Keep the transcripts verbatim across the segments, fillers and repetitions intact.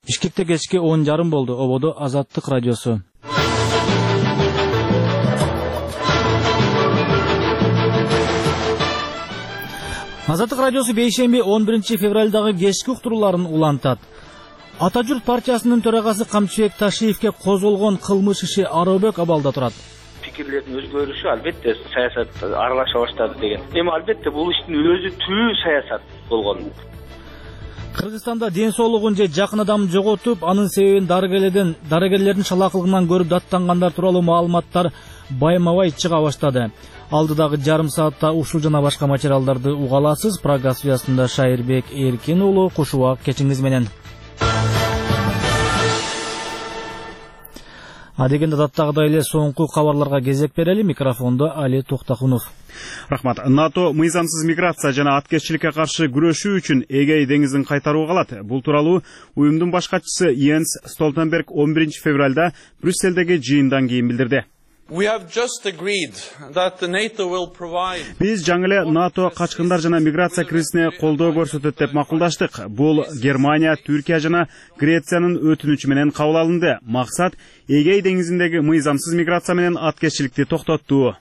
Бишкекте кечки он жарым болду. Ободо Азаттык радиосу. Азаттык радиосу бейшемби он биринчи февралдагы кечки уктурууларын улантат. Ата журт партиясынын төрагасы Камчыбек Ташиевке козголгон кылмыш иши Арабек абалда турат. Пикирлердин өзгөрүшү албетте саясат аралаша баштады деген. Эми албетте бул иштин өзү түбү саясат болгон. Кыргызстанда ден соолугун же жакын адам жоготуп, анын себебин дарыгерлердин дарыгерлердин шалакылыгынан көрүп даттангандар тууралуу маалыматтар байма-бай чыга баштады. Алдыдагы жарым саатта ушул жана башка материалдарды уга аласыз. Программа студиясында Шайырбек Эркин уулу кошубак кечиңиз менен. Адегенде даттагыдай эле соңку кабарларга кезек берели. Микрофондо Али Токтохунов. Рахмат. НАТО мыйзамсыз миграция жана аткезчиликке каршы күрөшүү үчүн Эгей деңизин кайтарууга калат. Бул тууралуу уюмдун баш катчысы Йенс Столтенберг он биринчи февралда Брюсселдеги жыйындан кийин билдирди. Биз жаңы эле НАТО качкындар жана миграция кризисине колдоо көрсөтөт деп макулдаштык. Бул Германия, Түркия жана Грециянын өтүнүчү менен кабыл алынды. Максат Эгей деңизиндеги мыйзамсыз миграция менен аткезчиликти токтоттуу,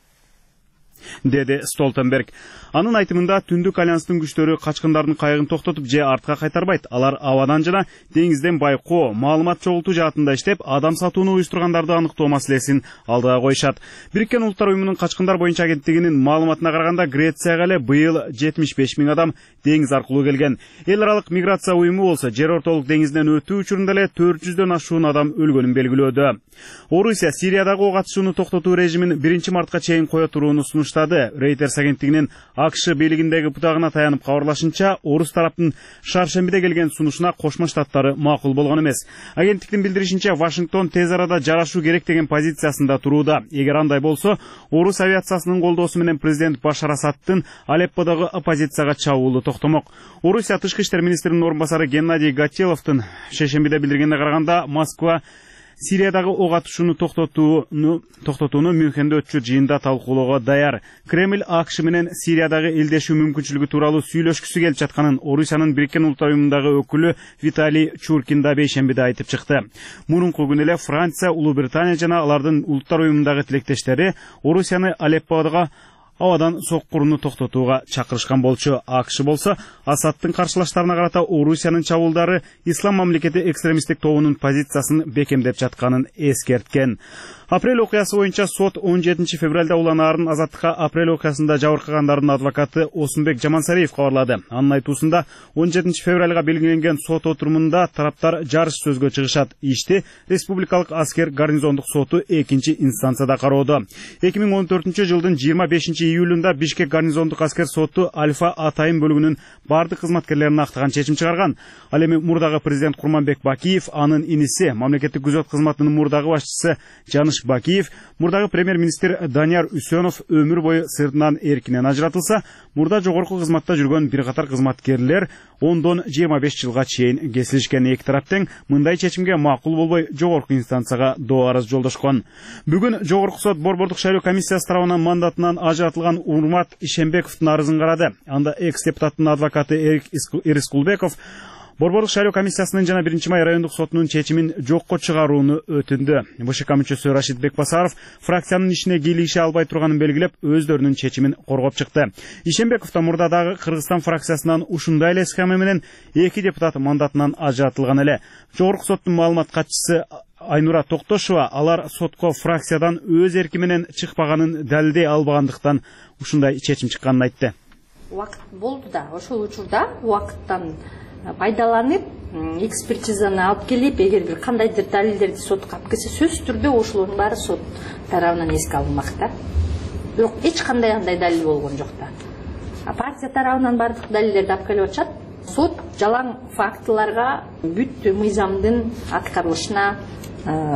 деди Столтенберг. Анын айтымында Түндүк альянстын күчтөрү качкындардын кайыгын токтотуп же артка кайтарбайт. Алар абадан жана деңизден байкоо, маалымат чогултуу жаатында иштеп, адам сатууну уюштургандарды аныктоо маселесин алдыга коюшат. Бириккен Улуттар уюмунун качкындар боюнча агенттигинин маалыматына караганда Грецияга эле быйыл жетимиш беш миң адам деңиз аркылуу келген. Эл аралык миграция уюму болсо жер ортолук деңизден өтүү учурунда эле төрт жүздөн ашуун адам өлгөнүн белгилөөдө. Орусия Сириядагы ок атышууну токтотуу режимин биринчи мартка чейин кое турууну сунуштады. Reuters агенттигинин АКШ бийлигиндеги бутагына таянып кабарлашынча, орус тараптын шаршембиде келген сунушуна Кошмо Штаттары макул болгон эмес. Агенттиктин билдиришинче, Вашингтон тез арада жарашуу керек деген позициясында турууда. Эгер андай болсо, орус авиациясынын колдоосу менен президент Башар Асадтын Алепподогу оппозицияга чабуулу токтомок. Орусия тышкы иштер министринин орун басары Геннадий Гатиловдун шешембиде билдиргенине караганда, Москва Сириядагы ок атышууну токтотууну токтотууну Мюнхенде өтчү жыйында талкуулоого даяр. Кремль АКШ менен Сириядагы элдешүү мүмкүнчүлүгү тууралуу сүйлөшкүсү келип жатканын Орусиянын Бириккен Улуттар уюмундагы өкүлү Виталий Чуркин да бейшембиде айтып чыкты. Мурунку күнү эле Франция, Улуу Британия жана алардын Улуттар уюмундагы тилектештери Орусияны Алепподого абадан соккуруну токтотууга чакырышкан болчу. АКШ болсо Асадтын каршылаштарына карата Орусиянын чабуулдары Ислам мамлекети экстремисттик тобунун позициясын бекемдеп жатканын эскерткен. Апрель окуясы боюнча сот он жетинчи февралда уланаарын Азаттыкка апрель окуясында жабыркагандардын адвокаты Осунбек Жамансариев кабарлады. Анын айтуусунда он жетинчи февралга белгиленген сот отурумунда тараптар жарыш сөзгө чыгышат. Ишти Республикалык аскер гарнизондук соту экинчи инстанцияда кароодо. эки миң он төртүнчү жылдын жыйырма бешинчи июлунда Бишкек гарнизондук аскер соту Альфа Атайын бөлүгүнүн бардык кызматкерлерин актаган чечим чыгарган. Ал эми мурдагы президент Курманбек Бакиев, анын иниси мамлекеттик күзөт кызматынын мурдагы башчысы Жаныш Бакиев, мурдагы премьер-министр Данияр Үсөнов өмүр бою сыртынан эркинен ажыратылса, мурда жогорку кызматта жүргөн бир катар кызматкерлер ондон жыйырма беш жылга чейин кесилишкен. Эки тарап тең мындай чечимге макул болбой жогорку инстанцияга доо арыз жолдошкон. Бүгүн жогорку сот Борбордук шайлоо комиссиясы тарабынан мандатынан ажыратылган Урмат Ишембековдун арызын карады. Анда экс-депутаттын адвокаты Эрик Ирискулбеков Борбордук шайлоо комиссиясынын жана биринчи май райондук сотунун чечимин жокко чыгарууну өтүндү. БШК мүчөсү Рашид Бекбасаров фракциянын ишине кийлигише албай турганын белгилеп, өздөрүнүн чечимин коргоп чыкты. Ишембеков да мурдадагы Кыргызстан фракциясынан ушундай эле схема менен эки депутат мандатынан ажыратылган эле. Жогорку соттун маалымат катчысы Айнура Токтошова алар сотко фракциядан өз эрки менен чыкпаганын далилдей албагандыктан ушундай чечим чыкканын айтты. Убакыт болду да, ошол учурда убакыттан пайдаланып, экспертизаны алып келип, эгер бир кандайдыр далилдерди сотко алып келсе, сөзсүз түрдө ошолордун баары сот тарабынан эске алынмак да. Бирок эч кандай андай далил болгон жок да. А партия тарабынан бардык далилдерди алып келип атышат. Сот жалаң фактыларга бүт мыйзамдын аткарылышына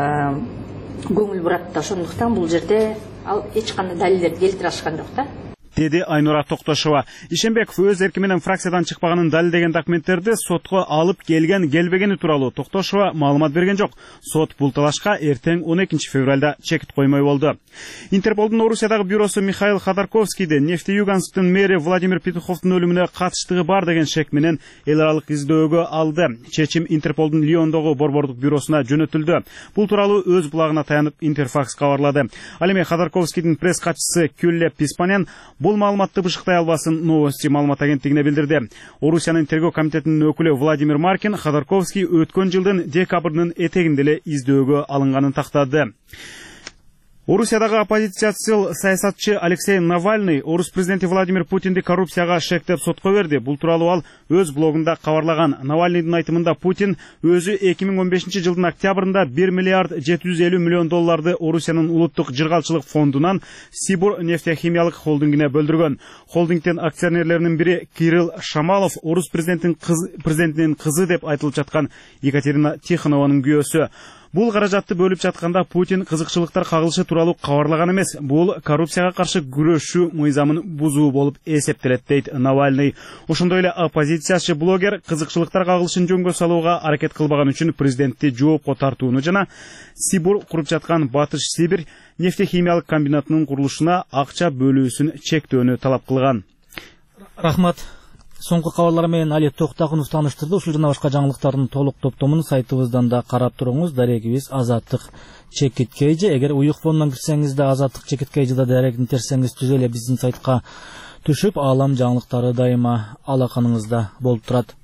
көңүл бурат да. Ошондуктан бул жерде ал эч кандай далилдерди келтире алышкан жок да. деди Айнура Токтошова. Ишенбеков өз эрки менен фракциядан чыкпаганын далилдеген документтерди сотко алып келген келбегени тууралуу Токтошова маалымат берген жок. Сот бул талашка эртең он экинчи февралда чекит коймой болду. Интерполдун Орусиядагы бюросу Михаил Ходорковскийди Нефтеюгансктын мэри Владимир Петуховдун өлүмүнө катыштыгы бар деген шек менен эл аралык издөөгө алды. Чечим Интерполдун Лиондогу борбордук бюросуна жөнөтүлдү. Бул тууралуу өз булагына таянып Интерфакс кабарлады. Ал эми Ходорковскийдин пресс катчысы Кюлле Писпанян бул маалыматты бышыктай албасын Новости маалымат агенттигине билдирди. Орусиянын тергөө комитетинин өкүлү Владимир Маркин Ходорковский өткөн жылдын декабрынын этегинде эле издөөгө алынганын тактады. Орусиядагы оппозициячыл саясатчы Алексей Навальный орус президенти Владимир Путинди коррупцияга шектеп сотко берди. Бул тууралуу ал өз блогунда кабарлаган. Навальныйдын айтымында Путин өзү эки миң он бешинчи жылдын октябрында бир миллиард жети жүз элүү миллион долларды Орусиянын улуттук жыргалчылык фондунан Сибур нефтехимиялык холдингине бөлдүргөн. Холдингдин акционерлеринин бири Кирилл Шамалов орус президентинин кызы, президентинин кызы деп айтылып жаткан Екатерина Тихонованын күйөөсү. Бул каражатты бөлүп жатканда Путин кызыкчылыктар кагылышы тууралуу кабарлаган эмес. Бул коррупцияга каршы күрөшүү мыйзамын бузуу болуп эсептелет дейт Навальный. Ошондой эле оппозициячы блогер кызыкчылыктар кагылышын жөнгө салууга аракет кылбаган үчүн президентти жоопко тартууну жана Сибур куруп жаткан Батыш Сибирь нефтехимиялык комбинатынын курулушуна акча бөлүүсүн чектөөнү талап кылган. Рахмат. Соңку кабарлар менен Али Токтакунов тааныштырды. Ушул жана башка жаңылыктардын толук топтомун сайтыбыздан да карап туруңуз. Дарегибиз Азаттык Чекит Кейжи. Эгер уюк фондон кирсеңиз да Азаттык Чекит Кейжида дарегин терсеңиз түз эле биздин сайтка түшүп, аалам жаңылыктары дайыма алаканыңызда болуп турат.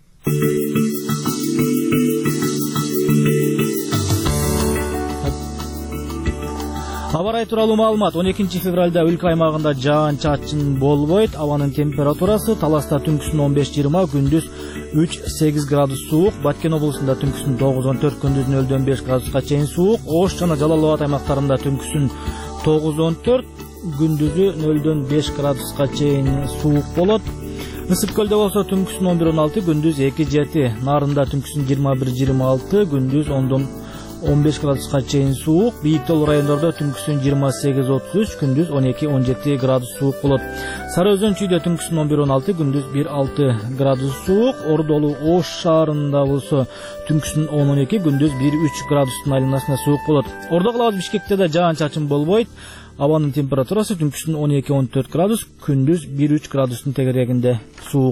Аба райы тууралуу маалымат. он экинчи февралда өлкө аймагында жаан-чачын болбойт. Абанын температурасы Таласта түнкүсүн он беш жыйырма, күндүз үч сегиз градус суук. Баткен облусунда түнкүсүн тогуз он төрт, күндүз нөлдөн беш градуска чейин суук. Ош жана Жалал Абад аймактарында түнкүсүн тогуз он төрт, күндүзү нөлдөн беш градуска чейин суук болот. Ысык көлдө болсо түнкүсүн он бир он алты, күндүз эки жети. Нарында түнкүсүн жыйырма бир жыйырма алты, күндүз ондон он беш градуска чейин суук. Бийик тоолуу райондордо түнкүсүн жыйырма сегиз отуз үч, күндүз он эки он жети градус суук болот. Сары Өзөн чүйдө түнкүсүн он бир он алты, күндүз бир алты градус суук. Ордолуу Ош шаарында болсо түнкүсүн он он эки, күндүз бир үч градустун айланасында суук болот. Ордо калабыз Бишкекте да жаан-чачын болбойт. Абанын температурасы түнкүсүн он эки он төрт градус, күндүз бир үч градустун тегерегинде суук.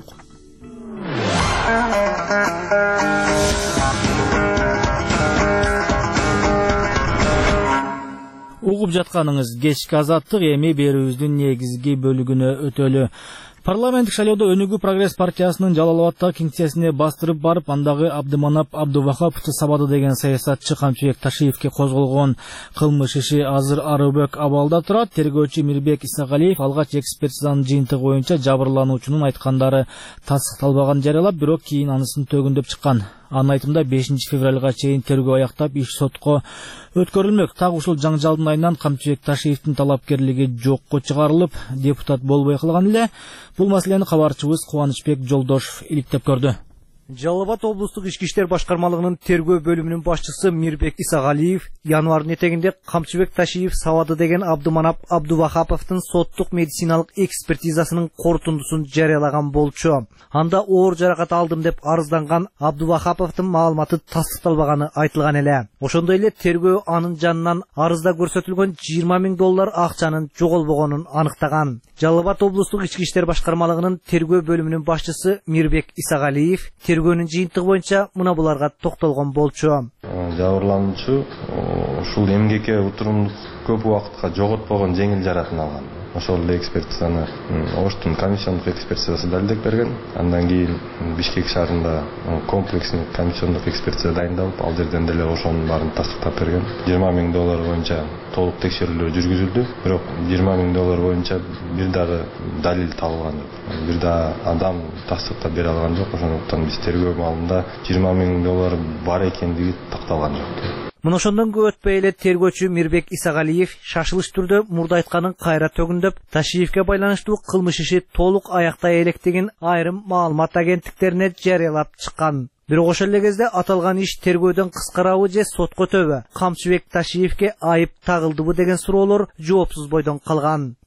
Угуп жатканыңыз кечки Азаттык, эми берүүбүздүн негизги бөлүгүнө өтөлү. Парламенттик шайлоодо Өнүгүү Прогресс партиясынын Жалал Абадтагы кеңсесине бастырып барып, андагы Абдыманап Абдувахаповду сабады деген саясатчы Камчыбек Ташиевке козголгон кылмыш иши азыр арыбөк абалда турат. Тергөөчү Мирбек Исагалиев алгач экспертизанын жыйынтыгы боюнча жабырлануучунун айткандары тасдыкталбаганын жарыялап, бирок кийин анысын төгүндөп чыккан. Анын айтымында бешинчи февралга чейин тергөө аяктап, иш сотко өткөрүлмөк. Так ушул жаңжалдын айынан Камчыбек Ташиевдин талапкерлиги жокко чыгарылып, депутат болбой калган эле. Бул маселени кабарчыбыз Кубанычбек Жолдошов иликтеп көрдү. Жалал Абад облустук ички иштер башкармалыгынын тергөө бөлүмүнүн башчысы Мирбек Исагалиев январдын этегинде Камчыбек Ташиев сабады деген Абдыманап Абдувахаповдун соттук медициналык экспертизасынын корутундусун жарыялаган болчу. Анда оор жаракат алдым деп арызданган Абдувахаповдун маалыматы тасдыкталбаганы айтылган эле. Ошондой эле тергөө анын жанынан арызда көрсөтүлгөн жыйырма миң доллар акчанын жоголбогонун аныктаган. Жалал Абад облустук ички иштер башкармалыгынын тергөө бөлүмүнүн башчысы Мирбек Исагалиев тергөөнүн жыйынтыгы боюнча мына буларга токтолгон болчу. Жабырлануучу ушул эмгекке утурумдук көп убакытка жоготпогон жеңил жаракатын алган. Ошол эле экспертизаны Оштун комиссиондук экспертизасы далилдеп берген. Андан кийин Бишкек шаарында комплексный комиссиондук экспертиза дайындалып, ал жерден деле ошонун баарын тастыктап берген. жыйырма миң доллар боюнча толук текшерүүлөр жүргүзүлдү. Бирок жыйырма миң доллар боюнча бир дагы далил табылган жок. Бир да адам тастыктап бере алган жок. Ошондуктан биз тергөө маалында жыйырма миң доллар бар экендиги такталган жок. Мына ошондон көп өтпөй эле тергөөчү Мирбек Исагалиев шашылыш түрдө мурда айтканын кайра төгүндөп, Ташиевке байланыштуу кылмыш иши толук аяктай электигин айрым маалымат агенттиктерине жарыялап чыккан. Бирок ошол эле кезде аталган иш тергөөдөн кыскарабы же сотко өтөбү, Камчыбек Ташиевке айып тагылдыбы деген суроолор жоопсуз бойдон калган.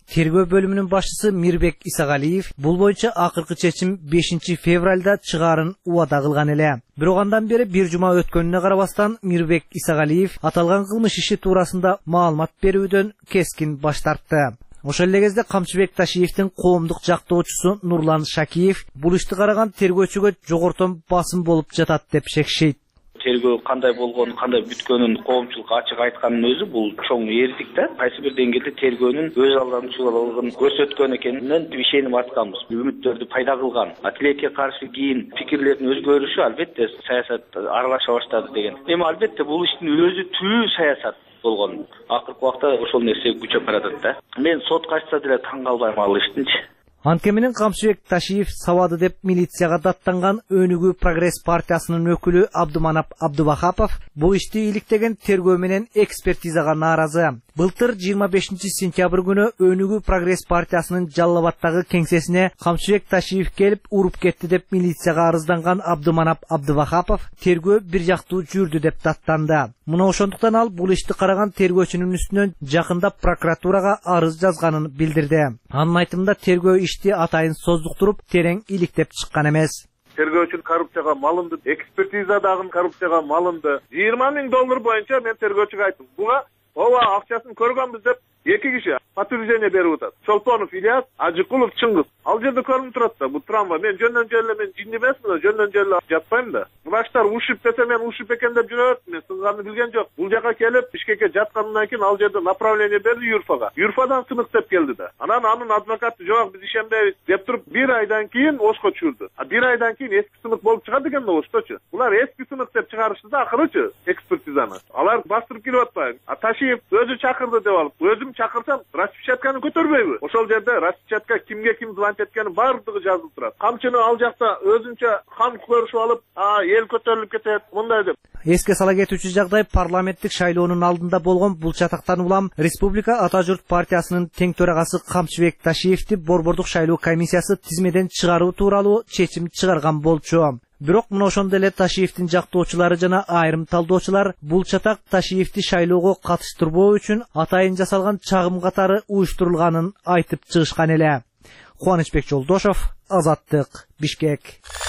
тергөө бөлүмүнүн башчысы Мирбек Исагалиев бул боюнча акыркы чечим бешинчи февралда чыгаарын убада кылган эле. Бирок андан бери бир жума өткөнүнө карабастан Мирбек Исагалиев аталган кылмыш иши туурасында маалымат берүүдөн кескин баш тартты. Ошол эле кезде Камчыбек Ташиевдин коомдук жактоочусу Нурлан Шакиев бул ишти караган тергөөчүгө жогортон басым болуп жатат деп шекишет. Тергөө кандай болгонун, кандай бүткөнүн коомчулук ачык айткандын өзү бул чоң эрдик да. Кайсы бир деңгээлде тергөөнүн өз алдамчылыгын көрсөткөн экенинен ишеним артканбыз. Үмүттөрдү пайда кылган. Тилекке каршы кийин пикирлердин өзгөрүшү албетте саясат аралаша баштады деген. Эми албетте бул иштин өзү түбү саясат болгон. Акыркы убакта ошол нерсе күчөп баратат да. Мен сотко ачса деле таң калбайм ал иштинчи. Анткени менен Камчыбек Ташиев сабады деп милицияга даттанган Өнүгүү Прогресс партиясынын өкүлү Абдуманап Абдувахапов бул ишти иликтеген тергөө менен экспертизага нааразы. Былтыр жыйырма бешинчи сентябрь күнү Өнүгүү Прогресс партиясынын Жалал Абадтагы кеңсесине Камчыбек Ташиев келип уруп кетти деп милицияга арызданган Абдуманап Абдувахапов тергөө бир жактуу жүрдү деп даттанды. Мына ошондуктан ал бул ишти караган тергөөчүнүн үстүнөн жакында прокуратурага арыз жазганын билдирди. Анын айтымында тергөө ишти атайын создуктуруп, терең иликтеп чыккан эмес. Тергөөчү коррупцияга малынды, экспертиза дагы коррупцияга малынды. жыйырма миң доллар боюнча мен тергөөчүгө айттым. Буга ооба акчасын көргөнбүз деп эки киши подтверждение берип атат. Чолпонов Ильяс, Ажыкулов Чыңгыз. Ал жерде көрүнүп турат да, бул трамвай. Мен жөндөн жөлө мен жин эмесмин да, жөндөн жөлө жатпайм да. Врачтар ушип десе мен ушип экен деп жүрөт. Мен сынганы билген жок. Бул жака келип, Бишкекке жаткандан кийин ал жерде направление берди Юрфага. Юрфадан сынык деп келди да. Анан анын адвокаты жок, биз ишенбейбиз деп туруп бир айдан кийин Ошко түшүрдү. А бир айдан кийин эски сынык болуп чыгат экен да Ошточу. Булар эски сынык деп чыгарышты да акырычы экспертизаны. Алар бастырып келип атпайбы. А Ташиев өзү чакырды деп алып, өзүм чакырсам распечатканы көтөрбөйбү? Ошол жерде распечатка кимге ким звонить эткени бардыгы жазылып турат. Камчыны ал жакта өзүнчө хан көрүшүп алып, а эл көтөрүлүп кетет, мындай деп. Эске сала кетүүчү жагдай парламенттик шайлоонун алдында болгон бул чатактан улам Республика Ата журт партиясынын тең төрагасы Камчыбек Ташиевди Борбордук шайлоо комиссиясы тизмеден чыгаруу тууралуу чечим чыгарган болчу. Бирок мына ошондо эле Ташиевдин жактоочулары жана айрым талдоочулар бул чатак Ташиевди шайлоого катыштырбоо үчүн атайын жасалган чагым катары уюштурулганын айтып чыгышкан эле. Кубанычбек Жолдошов, Азаттык, Бишкек.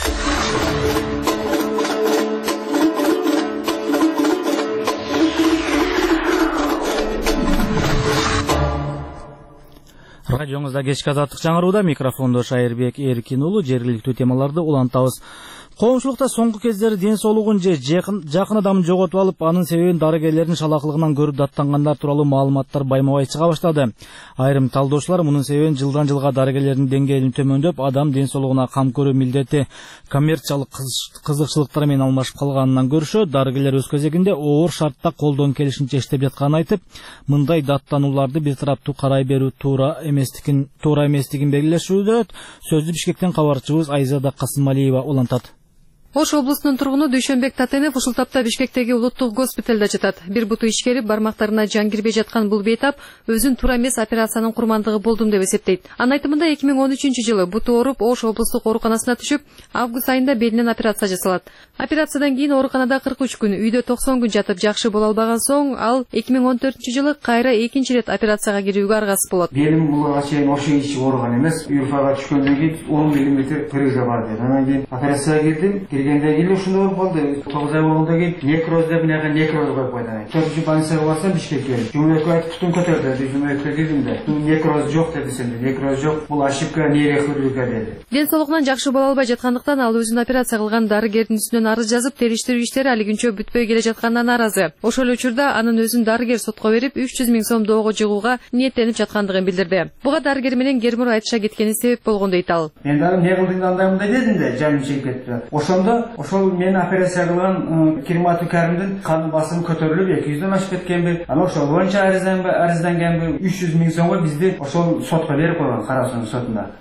Радионузда кечки Азаттык жаңырууда, микрофондо Шайырбек Эркин уулу. Жергиликтүү темаларды улантабыз. Коомчулукта соңку кездери ден соолугун же жакын адамын жоготуп алып, анын себебин дарыгерлердин шалакылыгынан көрүп даттангандар тууралуу маалыматтар байма-бай чыга баштады. Айрым талдоочулар мунун себебин жылдан жылга дарыгерлердин деңгээлин төмөндөп, адам ден соолугуна кам көрүү милдети коммерциялык кызыкчылыктар менен алмашып калганынан көрүшөт. Дарыгерлер өз кезегинде оор шартта колдон келишинче иштеп жатканын айтып, мындай даттанууларды бир тараптуу карай берүү туура эместигин туура эместигин белгилешүүдө. Сөздү Бишкектен кабарчыбыз Айзада Касымалиева улантат. Ош облусунун тургуну Дүйшөнбек Татенов ушул тапта Бишкектеги улуттук госпиталда жатат. Бир буту ишкерип, бармактарына жан кирбей жаткан бул бейтап өзүн туура эмес операциянын курмандыгы болдум деп эсептейт. Анын айтымында эки миң он үчүнчү жылы буту ооруп Ош облустук ооруканасына түшүп, август айында белинен операция жасалат. Операциядан кийин ооруканада кырк үч күн, үйдө токсон күн жатып жакшы боло албаган соң, ал эки миң он төртүнчү жылы кайра экинчи ирет операцияга кирүүгө аргасыз болот. Белим булга чейин ошо ичи ооруган эмес, Юрфага түшкөндөн кийин он миллиметр кыргызга бар деди. Анан кийин операцияга кирдим. Киргенде кийин ушундай болуп калды. тогуз ай болгондон кийин некроз деп мынага некроз коюп койду. төртүнчү больницага барсам Бишкекке. Жумекке айтып тутум көтөрдү. Жумекке кирдим да. Некроз жок деди сенде. Некроз жок. Бул ошибка нейрохирургия деди. Ден соолугунан жакшы боло албай жаткандыктан ал өзүн операция кылган дарыгердин үстүнөн арыз жазып, териштирүү иштери алигүнчө бүтпөй келе жатканына нааразы. Ошол учурда анын өзүн дарыгер сотко берип, үч жүз миң сом доого жыгууга ниеттенип жаткандыгын билдирди. Буга дарыгер менен Гермур айтыша кеткени себеп болгон дейт ал. Мен дагы эмне кылдың андаймындай дедим да, жаным чегип кетти. Ошондо ошол мен операция кылган Кирмату Каримдин кан басымы көтөрүлүп эки жүздөн ашып кеткенби. Анан ошол боюнча арызданганбы, үч жүз миң сомго бизди ошол сотко берип койгон, Кара Суун сотунда.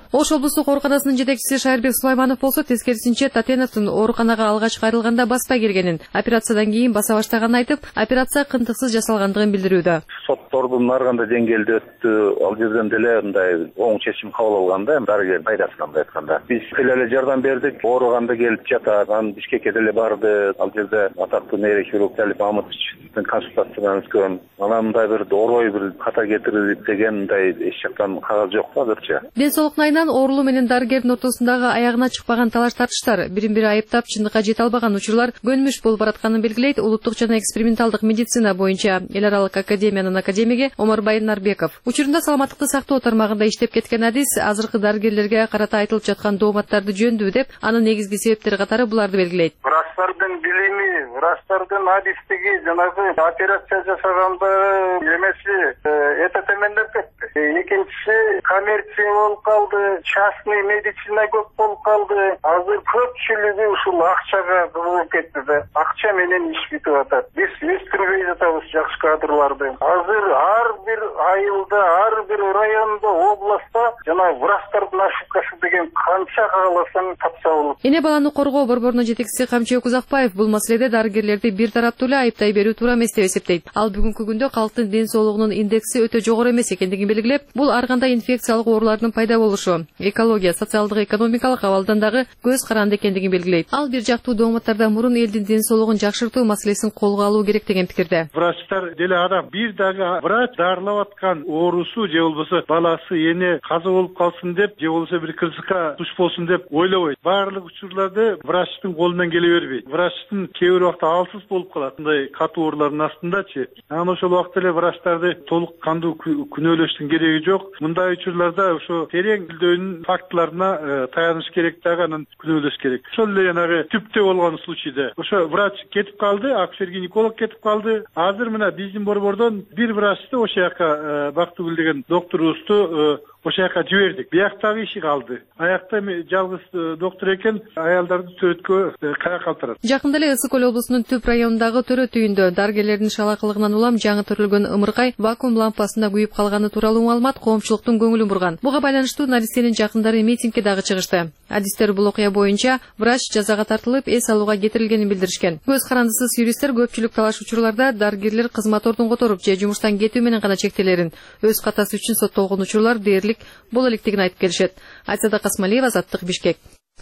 Ош облустук ооруканасынын жетекчиси Шайырбек Сулайманов болсо тескерисинче Татеновдун ооруканага алгач кайрылганда баспай келгенин, операциядан кийин баса баштаганын айтып, операция кынтыксыз жасалгандыгын билдирүүдө. Соттордун ар кандай деңгээлде өттү, ал жерден деле мындай оң чечим кабыл алганда, дарыгер пайдасынан айтканда. Биз эле жардам бердик, оорuganda келип жатат, анан Бишкекке деле барды, ал жерде атактуу нейрохирург Талип Мамытовичтин консультациясынан өткөн. Анан мындай бир орой бир ката кетирип деген мындай эч жактан кагаз жок да азырча. Ден соолуктун айынан оорулуу менен дарыгердин ортосундагы аягына чыкпаган талаш тартыштар, бирин-бири айыптап чындыкка жете албаган учурлар көнмүш болуп баратканын белгилейт улуттук жана эксперименталдык медицина боюнча эл аралык академиянын академиги Омарбай Нарбеков. Учурунда саламаттыкты сактоо тармагында иштеп кеткен адис азыркы дарыгерлерге карата айтылып жаткан дооматтарды жөндөбү деп, анын негизги себептери катары буларды белгилейт. Врачтардын билими, врачтардын адистиги жанагы операция жасаганда эмеси эте төмөндөп кетти. Экинчиси коммерция болуп калды, частный медицина көп болуп калды. Азыр көпчүлүгү ушул акчага кызыгып кетти да. Акча менен иш бүтүп атат. Биз өстүрбөй жатабыз жакшы кадрларды. Азыр ар бир айылда, ар бир райондо, областта жана врачтардын ошибкасы деген канча кааласаң тапса болот. Эне баланы коргоо борборунун жетекчиси Камчыбек Узакбаев бул маселеде дарыгерлерди бир тараптуу эле айыптай берүү туура эмес деп эсептейт. Ал бүгүнкү күндө калктын ден соолугунун индекси өтө жогору эмес экендигин белгилеп, бул ар кандай инфекциялык оорулардын пайда болушу, экология, социалдык, экономикалык абалдан дагы көз каранды экендигин белгилейт. Ал бир жактуу дооматтардан мурун элдин ден соолугун жакшыртуу маселесин колго алуу керек деген пикирде. Врачтар деле адам бир дагы врач дарылап аткан оорусу же болбосо баласы эне каза болуп калсын деп, же болбосо бир кырсыкка туш болсун деп ойлобойт. Баардык учурларда врачтын колунан келе бербейт. Врачтын кээ бир убакта алсыз болуп калат, мындай катуу оорулардын астындачы. Анан ошол убакта эле врачтарды толук кандуу күнөөлөштүн кереги жок. Мындай учурларда ошо терең билдөөнүн фактыларына таяныш керек дагы, анан күнөөлөш керек. Ошол эле жанагы түптө болгон случайда ошо врач кетип калды, акушер-гинеколог кетип калды. Азыр мына биздин борбордон бир врачты ошол жака Бактыгүл деген докторубузду ошол жака жибердик. Бияктагы иши калды. Аякта жалгыз доктор экен, аялдарды төрөткө кая калтырат. Жакында эле Ысык Көл облусунун Түп районундагы төрөт үйүндө дарыгерлердин шалакылыгынан улам жаңы төрөлгөн ымыркай вакуум лампасында күйүп калганы тууралуу маалымат коомчулуктун көңүлүн бурган. Буга байланыштуу наристенин жакындары митингге дагы чыгышты. Адистер бул окуя боюнча врач жазага тартылып эс алууга кетирилгенин билдиришкен. Көз карандысыз юристтер көпчүлүк талаш учурларда дарыгерлер кызмат ордун которуп же жумуштан кетүү менен гана чектелерин, өз катасы үчүн соттолгон учурлар дээрлик боло электигин айтып келишет. Айсада Касмалиева, Азаттык, Бишкек.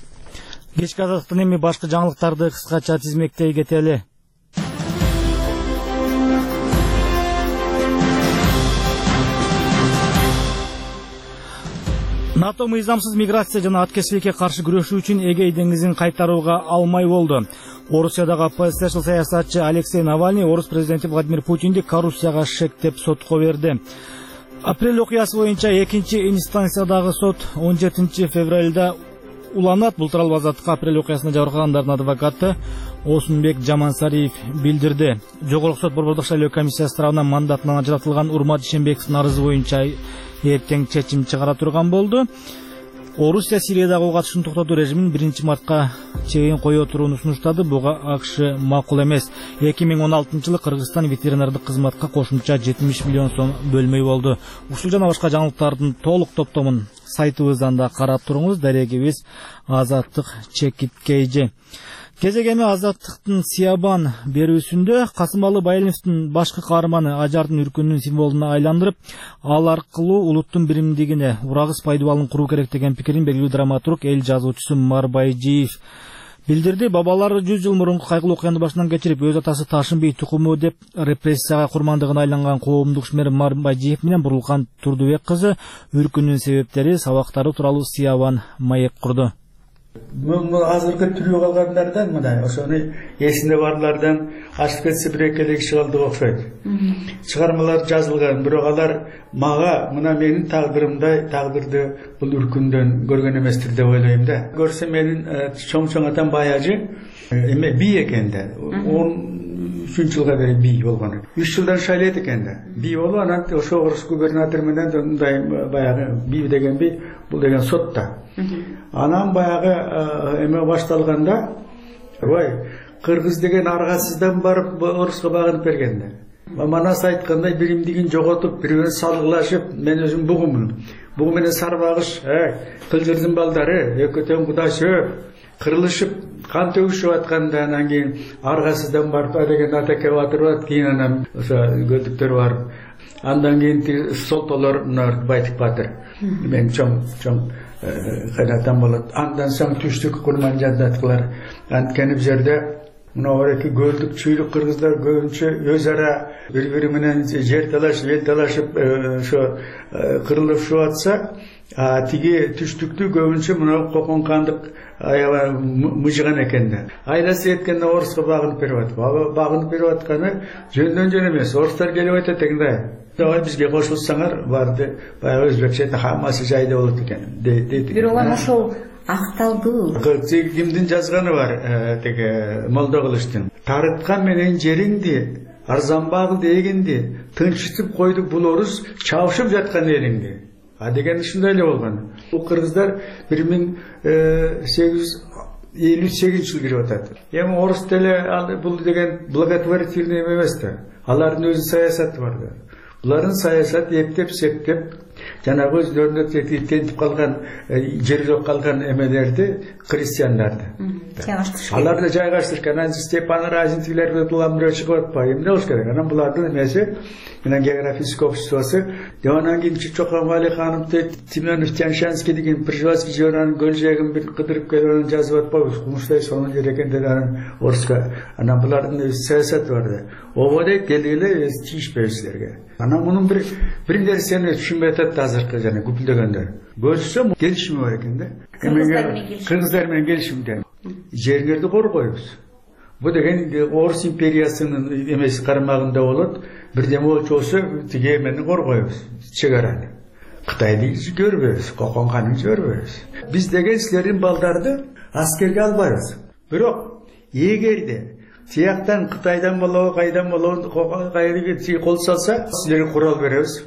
Кечки азаттыктан эми башка жаңылыктарды кыскача тизмектей кетели. НАТО мыйзамсыз миграция жана аткезчиликке каршы күрөшүү үчүн Эгей деңизин кайтарууга алмай болду. Орусиядагы оппозициячыл саясатчы Алексей Навальный орус президенти Владимир Путинди коррупцияга шектеп сотко берди. Апрель окуясы боюнча экинчи инстанциядагы сот он жетинчи февралда уланат. Бул тууралуу Азаттыкка апрель окуясына жабыркагандардын адвокаты Осунбек Жамансариев билдирди. Жогорку сот борбордук шайлоо комиссиясы тарабынан мандатынан ажыратылган Урмат Ишенбековдун арызы боюнча эртең чечим чыгара турган болду. Орусия Сириядагы ок атышын токтотуу режимин биринчи мартка чейин кое турууну сунуштады. Буга АКШ макул эмес. эки миң он алтынчы жылы Кыргызстан ветеринардык кызматка кошумча жетимиш миллион сом бөлмөй болду. Ушул жана башка жаңылыктардын толук топтомун сайтыбыздан да карап туруңуз. Дарегибиз Азаттык Чекиткейжи. Кезегеме Азаттыктын Сиябан берүүсүндө Касымалы Байалиновдун башкы каарманы ажардын үркүнүнүн символуна айландырып, ал аркылуу улуттун биримдигине урагыс пайдубалын куруу керек деген пикирин белгилүү драматург, эл жазуучусу Марбайжиев билдирди. Бабалары жүз жыл мурунку кайгылуу окуяны башынан кечирип, өз атасы Ташынбей тукуму деп репрессияга курмандыгына айланган коомдук ишмер Марбайжиев менен Бурулкан Турдубек кызы үркүнүнүн себептери, сабактары тууралуу Сиябан маек курду. Бұл азыркы түрүү калгандардан мына ошону эсинде барлардан ашып кетсе бир экелек чыгалды окшойт. Чыгармалар жазылган, бирок алар мага мына менин тагдырымдай тагдырды бул үркүндөн көргөн эместир деп ойлойм да. Көрсө менин чоң-чоң атам баяжы эме бий экен да. он үчүнчү жылга бери бий болгон. үч жылдан шайлайт экен да. Бий болуп анан ошо орус губернатор менен мындай баягы бий деген бий бул деген сотта. Анан баягы эме башталганда, ой, кыргыз деген аргасыздан барып оруска багынып бергенде. Манас айткандай биримдигин жоготуп, бири-бирин салгылашып, мен өзүм бугумун. Бугу менен Сарбагыш, Кылжырдын балдары экөөтөн кудашып, кырылышып, кан төгүшүп атканда анан кийин аргасыздан барып деген атаке батырып, кийин анан ошо көлдүктөр барып, андан кийин солтолор байтып батыр. Мен чоң чоң кайнатам болот. Андан соң түштүк курман жадаткылар. Анткени бул жерде мына эки көлдүк чүйлүк кыргыздар көбүнчө өз ара бири-бири менен жер талашып, эл талашып ошо кырылышып атса, тиги түштүктү көбүнчө мына Кокон кандык аябай мыжыган экен да. Айласы эткенде оруска багынып берип атып, багынып берип атканы жөндөн жөн эмес. Орустар келип айтат экенде. Давай бизге кошулсаңар, барды баягы өзбекче хаммасы жайда болот экен дейт. Бирок аны ошол акталды. Кимдин жазганы бар, теге Молдо Кылычтын. Тарыткан менен жериңди, арзанбагы дегенди, тынчытып койду бул орус чабышып жаткан элиңди. А деген ушундай эле болгон. Бул кыргыздар бир миң сегиз жүз элүү сегизинчи жылы кирип атат. Эми орус теле бул деген благотворительный эмес да. Алардын өзүнүн саясаты бар да. Булардын саясаты эптеп септеп жанагы өздөрүнө тетип калган, жер жок калган эмелерди, крестьяндарды. Аларды жайгаштырган. Анан Степан Разин туламдырып чыгып атпайбы? Эмне болуш керек? Анан булардын эмеси, менен географический обществосу, анан кийин Чокан Вали ханым Тименов Тяншанский деген Пржевальский жеранын көл жегин бир кыдырып келип жазып атпайбы? Кумуштай сонун жер экен деп анан оруска. Анан булардын өз саясаты бар да. Ободой келгиле тийишпейбиз силерге. Анан мунун бир бир нерсени түшүнбөй атат азыркы жана күпүлдөгөндөр. Көрсө келишими бар экен да. Кыргыздар менен келишимде. Жерлерди коргойбуз. Бу деген Орус империясынын эмеси кармагында болот. Бирдеме болчосо тиги эмени коргойбуз, чек араны. Кытайды көрбөйбүз, Кокон ханын көрбөйбүз. Биз деген силердин балдарды аскерге албайбыз. Бирок эгерде тияктан Кытайдан болобу, кайдан болобу, кайрыгы кол салса, силерге курал беребиз.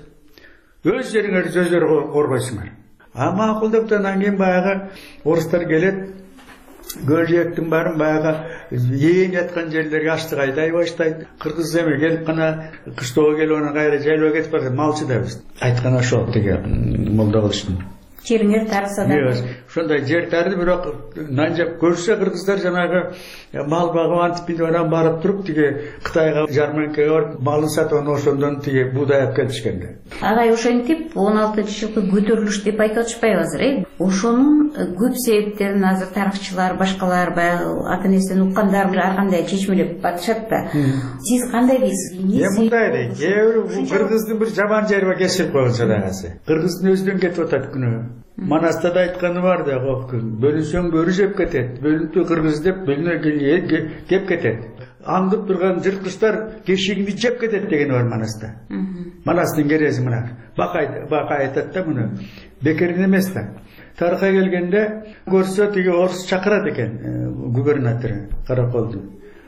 Өз жериңерди өздөрү коргойсуңар. А макулдап анан кийин баягы орустар келет, көл жээктин баарын баягы ээн жаткан жерлерге аштык айдай баштайт. Кыргыз эми келип гана кыштоого келип анан кайра жайлоо кетип барат. Малчы да биз. Айткан ошол тиги Молдо Кылычтын. Жериңер тараса да. Ошондой жер тарды, бирок нан жеп көрсө кыргыздар жанагы мал багып антип анан барып туруп тиги Кытайга жарманкага барып малын сатып анан ошондон тиги буудай алып келишкен. Агай ошентип он алтынчы жылкы көтөрүлүш деп айтып атышпайбы азыр, э? Ошонун көп себептерин азыр тарыхчылар, башкалар баягы ата энесинен уккандар ар кандай чечмелеп атышат да. Сиз кандай дейсиз? Эми мындай дейт. Бул кыргыздын бир жаман жери бар, кечирип койгон садагасы. Кыргыздын өзүнөн кетип атат күнөө. Манаста да айтканы бар да, бөлүнсөң бөрү жеп кетет, бөлүнтү кыргыз деп бөлүнө кеп кетет. Аңдып турган жырткычтар кешигиңди жеп кетет деген бар Манаста. Манастын кереси мына. Бакай бакай айтат да муну. Бекерин эмес да. Тарыхка келгенде көрсө тиги орус чакырат экен губернатор Караколду.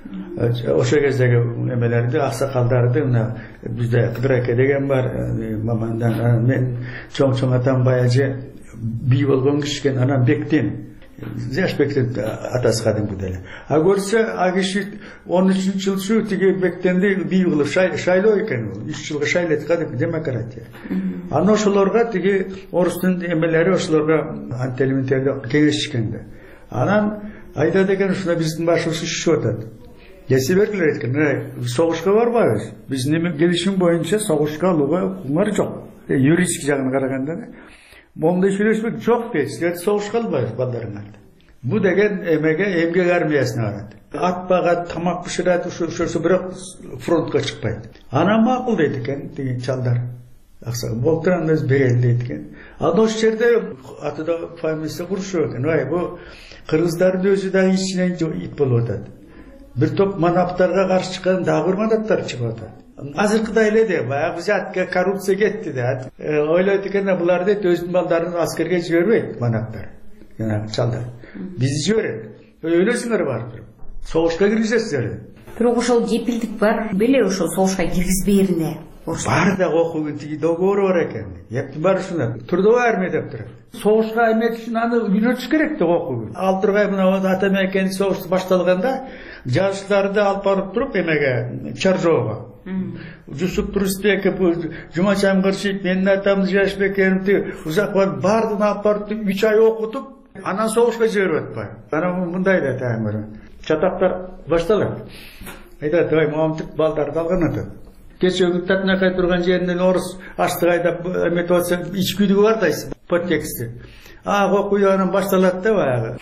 Ошо кездеги эмелерди, аксакалдарды мына бизде Кыдыраке деген бар, мамандан мен чоң-чоң атам баяжы бий болгон киши экен, анан Бектен. Жашбектен атасы кадимки деле. А көрсө а киши он үчүнчү жылчу тиги Бектенди бий кылып шайлоо экен, үч жылга шайлайт кадимки демократия. Аны ошолорго тиги орустун эмелери ошолорго антелементтерди кеңешишкен да. Анан айда деген ушуна биздин башыбыз шишип атат. Кесе бергилер экен, согушка барбайбыз. Биздин келишим боюнча согушка алууга укуңар жок. Юридический жагына караганда момундай сүйлөшмөк жок дейт. Силер согушка албайбыз балдарыңарды. Бу деген эмеге эмгек армиясына барат. Ат багат, тамак бышырат, ошо бирок фронтко чыкпайт. Анан макул дейт экен деген чалдар. Акса болтуран биз берели дейт экен. Ал ошол жерде атыда фамилиясы курушуп экен. Ай, бу кыргыздардын өзү да ичинен ит болуп атат. Бир топ манаптарга каршы чыккан дагы бир манаптар чыгып атат. Азыркыдай эле де, баягы жатка коррупция кетти да. Ойлойт экен, булар дейт өзүнүн балдарын аскерге жибербейт манаптар. Жана чалдар. Биз жиберет. Ойлойсуңар барып. Согушка киргизесиздер. Бирок ошол кепилдик бар, беле ошол согушка киргизбээрине. Бар да окугун тиги договору бар экен. Эптин бар ушуна. Трудовой армия деп турат. Согушка эмет үчүн аны үйрөтүш керек да окугун. Ал тургай мына ата мекенин согуш башталганда жашыларды алып барып туруп эмеге Чаржоого. Жусуп Турысбеков, Жумачан Кыршиев, менин атам Жашбек Эримти узак бардын алып барып үч ай окутуп, анан согушка жиберип атпайбы. Анан мындай да таңыр. Чатактар башталат. Айтат, "Ой, мамтык балдарды алган атат." Кече үгүттатына кай турган жеринен орус аштык айдап эметип атса, ичкүдүгү бар дайсыз, подтексти. А, окуй анан башталат да баягы.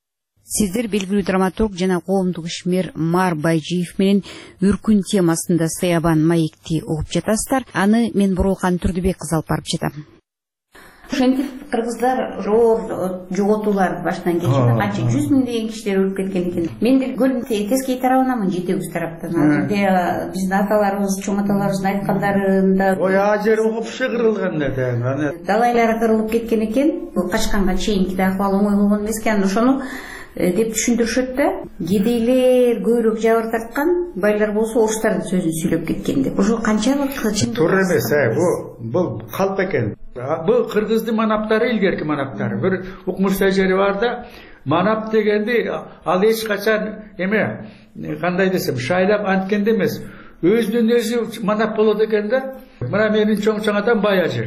Сиздер белгилүү драматург жана коомдук ишмер Мар Байжиев менен Үркүн темасында Саябан маекти угуп жатасыздар. Аны мен Бурулкан Турдубек кызы алып барып жатам. Ошентип кыргыздар жоор жоготуулар баштан кечти. Канча жүз миңдеген кишилер өлүп кеткен экен. Мен деле көлдүн тескей тарабынамын, жетегиз тараптан. Азырда биздин аталарыбыз, чоң аталарыбыздын айткандарында ой, ажер окупушу кырылган да. Далайлары кырылып кеткен экен. Бул качканга чейинки да акыбал оңой болгон эмес экен. Ошону деп түшүндүрүшөт да. Кедейлер көбүрөөк жабыр тарткан, байлар болсо орустардын сөзүн сүйлөп кеткен деп. Ошо канчалык чын? Туура эмес, бул бул калп экен. Бул кыргыздын манаптары илгерки манаптары. Бир укмуш жери бар да, манап дегенди ал эч качан эме, кандай десем, шайлап анткенде эмес, өзүнүн өзү манап болот экен да. Мына менин чоң-чоң атам Баяжы.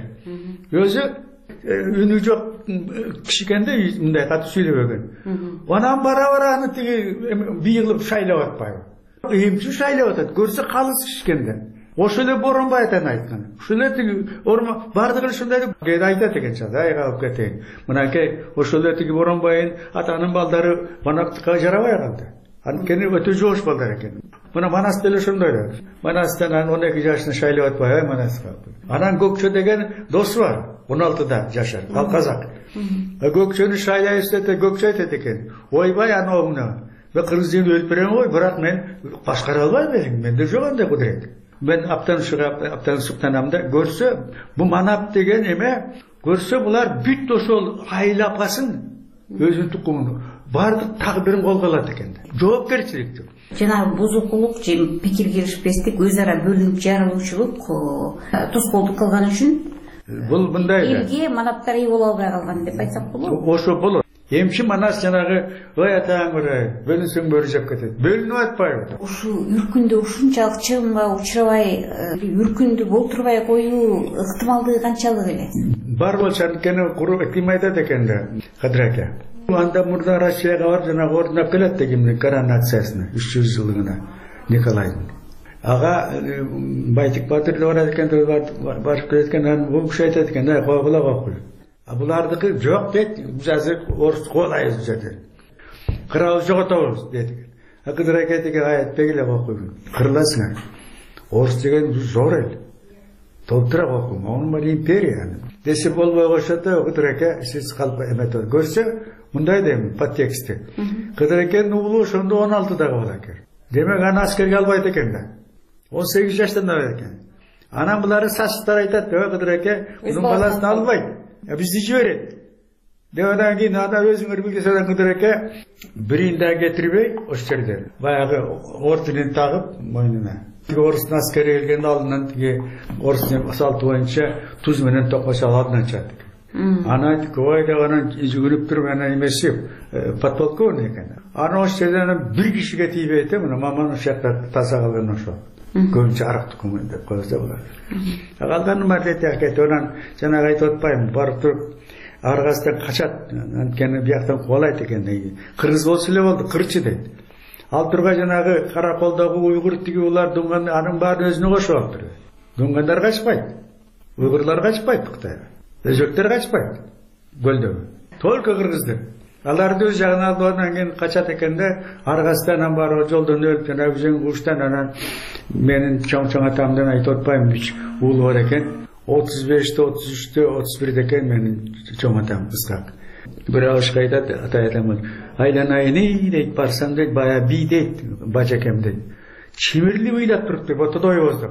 Өзү үнү жок кишикенде мындай катуу сүйлөбөгөн. Анан бара-бара аны тиги бийылып шайлап атпайбы. Эмчи шайлап атат, көрсө калыс кишикенде. Ошо эле Боронбай атан айткан. Ошо эле тиги орма бардыгы ушундай деп айтат экен чада, ай калып кетейин. Мынакей ошо эле тиги Боронбайдын атанын балдары манаптыкка жарабай калды. Анткени өтө жоош балдар экен. Мына Манас деле ошондой да. Манастан он эки жашында шайлап атпай, ай Манаска. Анан Көкчө деген досу бар, он алтыда жашар, ал казак. Көкчөнү шайлай эстете, Көкчө айтат экен. Ойбай анауна. Мен кыргыз элин өлүп берем ой, бирок мен башкара албайм элем. Менде жок андай кудурет. Мен аптан шыгап, аптан суктанамда көрсө, бу манап деген эме, көрсө булар бүт ошол айла апасын өзүнүн тукумун бардык тагдырын колго алат экен. Жоопкерчилик. Жанагы бузукулук же пикир келишпестик, өз ара бөлүнүп жарылуучулук тоскоолдук кылган үчүн бул мындай да. Элге манаптар ий боло албай калган деп айтсак болобу? Ошо болот. Эмчи Манас жанагы ой атаң ырай, бөлүнсөң бөрү жеп кетет. Бөлүнүп атпайбы? Ушу үркүндө ушунчалык чыгымга учурабай, үркүндү болтурбай коюу ыктымалдыгы канчалык эле? Бар болчу, анткени куруп ким айтат экен да, Кадыр ака. Анда мурда Россияга барып жанагы ордунап келет дегенде коронациясына үч жүз жылдыгына Николайдын. Ага Байтик Батыр да барат экен, барып келет экен, анан бул киши айтат экен, ай койгула койгула. А булардыкы жок дейт, биз азыр орус колайбыз жерде. Кыралы жоготобуз дейт. А Кадыр ака айтат экен, ай айтпай эле койгула. Кырыласыңар. Орус деген зор эл. Толтура койгула, анын баары империя. Десе болбой койсо да Кадыр ака сиз калп эметет. Көрсө мындай дейм подтексти. Кадыр аканын уулу ошондо он алтыдагы бала экен. Демек аны аскерге албайт экен да. он сегиз жаштан да экен. Анан булары сачтар айтат, ой Кадыр ака, узун баласын албайт. Бизди жиберет. Деп анан кийин анда өзүңөр билсеңер Кадыр ака бирин да кетирбей ошол жерде баягы орденин тагып мойнуна. Тиги орустун аскери келгенде алдынан тиги орустун салты боюнча туз менен токмошо алдынан чыгат. Ана айтты, ой деп анан жүгүрүп туруп анан эмеси подполковник экен. Аны ошол жерден бир кишиге тийбейт, мына маман ошол жакта таза калган ошол. Көбүнчө арак тукуму деп койсо болот. Калганы мартети акет анан жанагы айтып атпаймынбы, барып туруп аргасынан качат, анткени бияктан кубалайт экен. Кыргыз болсо эле болду, кырчы дейт. Ал тургай жанагы кара колдогу уйгур тиги улар дунган, анын баарын өзүнө кошуп алыптыр. Дунгандар качпайт. Уйгурлар качпайт Кытайга. Өзөктөр качпайт. Көлдөгү. Только кыргыздар. Аларды өз жагына алып анан кийин качат экен да, аргасынан барып жолдон өлүп, жана өзүң куштан анан менин чоң-чоң атамдан айтып атпаймынбы, үч уулу бар экен. отуз беште, отуз үчтө, отуз бирде экен менин чоң атам Ысқақ. Бир агышка айтат, атай атам, айланайын дейт, барсам дейт, бая бий дейт, бажакем дейт. Чимирли ыйлап туруп дейт, отодой боздук.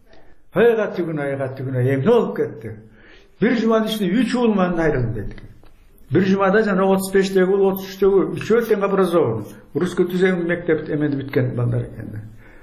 Айга түгүн, айга түгүн, эмне болуп кетти? Бир жуманын ичинде үч уулуман айрылды дейт. Бир жумада жана отуз бештеги уул, отуз үчтөгү үчөө тең образован. Русский түзем мектеп эменди бүткөн балдар экен.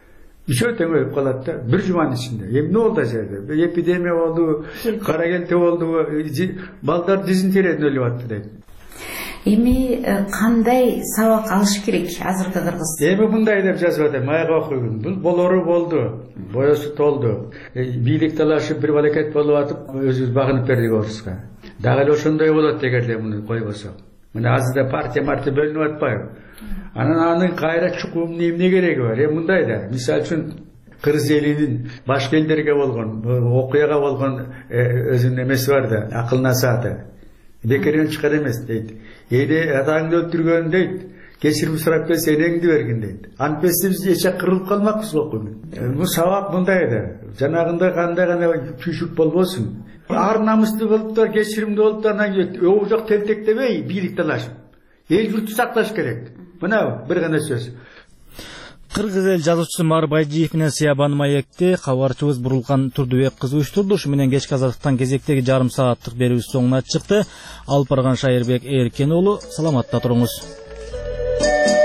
Үчөө тең өлүп калат да, бир жуманын ичинде. Эмне болду жерде? Эпидемия болду, кара келте болду, балдар дизентериядан өлүп атты дейт. эми кандай сабак алыш керек азыркы кыргыз? Эми мындай деп жазып атам, майга окуйбун. Бул болору болду, боесу толду. Бийлик талашып бир балакет болуп атып, өзүбүз багынып бердик оруска. Дагы эле ошондой болот эгерде муну койбосок. Мына азырда партия марты бөлүнүп атпайбы? Анан анын кайра чукум эмне кереги бар? Эми мындай да, мисалы үчүн кыргыз элинин башка элдерге болгон, окуяга болгон өзүнүн эмеси бар да, акыл насааты. Бекерден чыгар эмес дейт. Эйде атаңды өлтүргөн дейт. Кечирим сурап келсе энеңди бергин дейт. Антпесе биз эче кырылып калмакпыз окуйбун. Бул сабак мындай да. Жанагындай кандай гана күйшүк болбосун. Ар намыстуу болуптар, кечиримдүү болуптар, анан өө жок тентектебей бийлик талашып. Эл журту сакташ керек. Мына бир гана сөз. Кыргыз эл жазуучусу Маар Байжиев менен Сиябан Маекти кабарчыбыз Бурулкан Турдубек кызы уюштурду. Ушу менен кечки азаттыктан кезектеги жарым сааттык берүүбүз соңуна чыкты. Алып барган Шайырбек Эркен уулу, саламатта туруңуз.